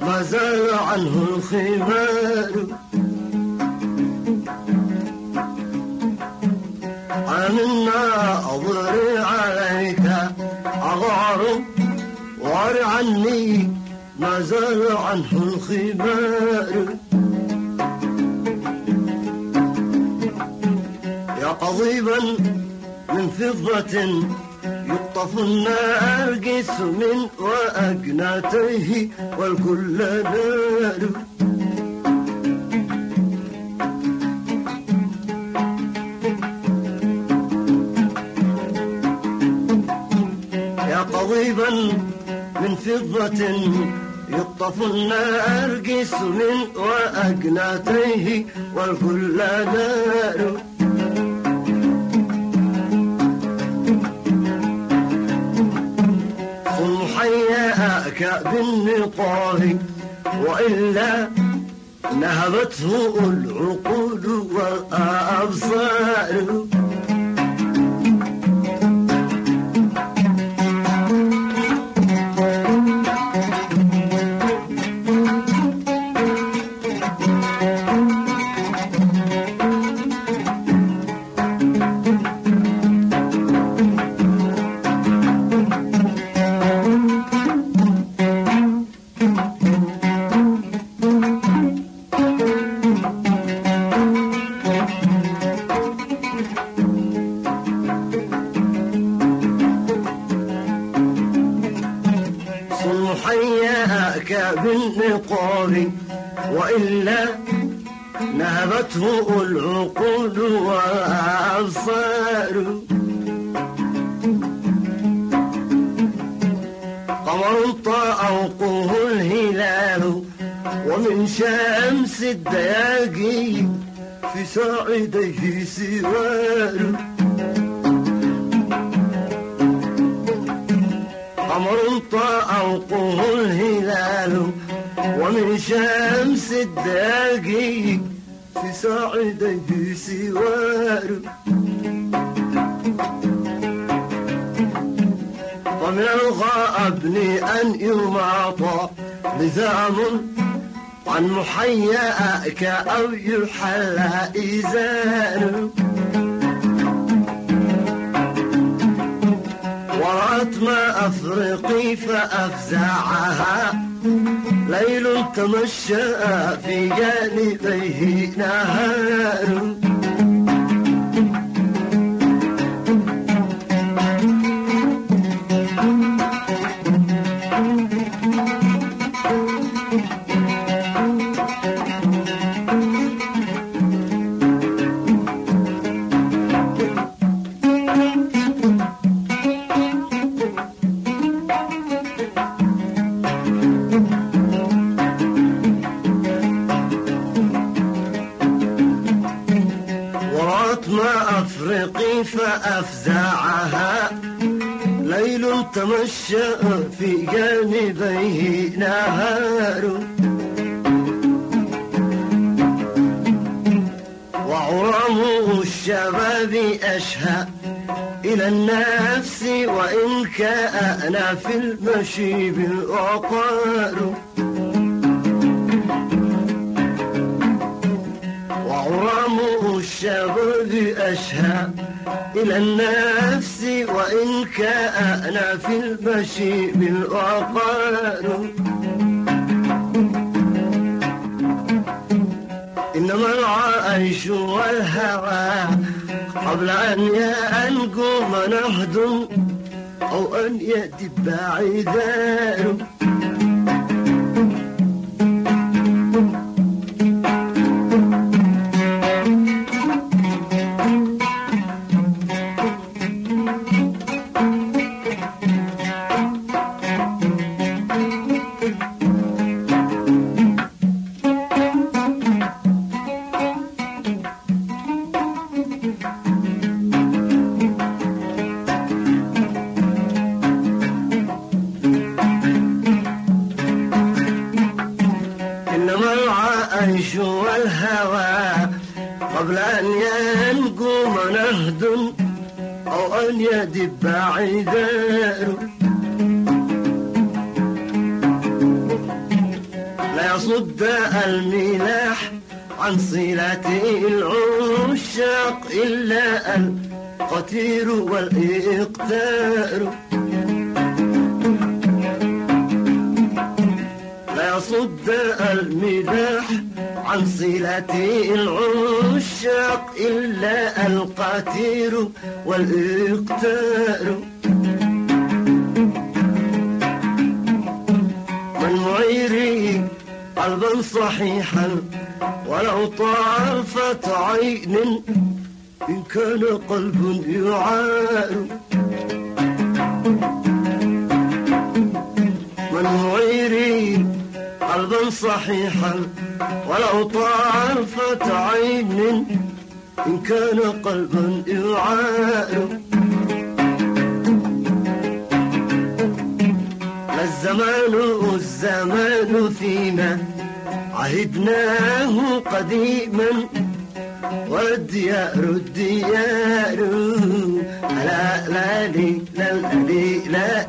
ما زال عنه الخبار عن الناظر عليك أغار وار عني ما زال عنه الخبار يا قضيبا من فضة يقطف النرجس من وأجناته والكل نار يا قضيبا من فضة يقطف النرجس من وأجناته والكل نار حياك بالنطاق وإلا نهبته العقول والأبصار حياك بالنقاب وإلا نهبته العقول والأبصار قمر طأوقه الهلال ومن شمس الدياجي في ساعديه سوار قمر طأوقه الهلال ومن شمس الداجي في ساعديه سوار ومن الغابن أن يماطى لثام عن محياك أو يحلى إزار ورأت ما أفرقي فأفزعها ليل تمشى في جانبيه نهار ما أفرقي فأفزعها ليل تمشى في جانبيه نهار وعرام الشباب أشهى إلى النفس وإن كان في المشي بالعقار وعرام الشباب أشهى إلى النفس وإن كان في المشي بالعقار إنما العيش والهوى قبل أن ينقم نهد أو أن يدب عذار العيش والهوى قبل أن ينقم نهد أو أن يدب عذار لا يصد الملاح عن صلة العشاق إلا القتير والإقتار. لا يصد الملاح عن صلة العشاق إلا القتير والإقتار. من معيري قلبا صحيحا ولو طرفة عين إن كان قلب يعار. من معيري قلبا صحيحا ولو طرفة عين إن كان قلبا يعار. الزمان فيما عهدناه قديما والديار لا لا لا لا لا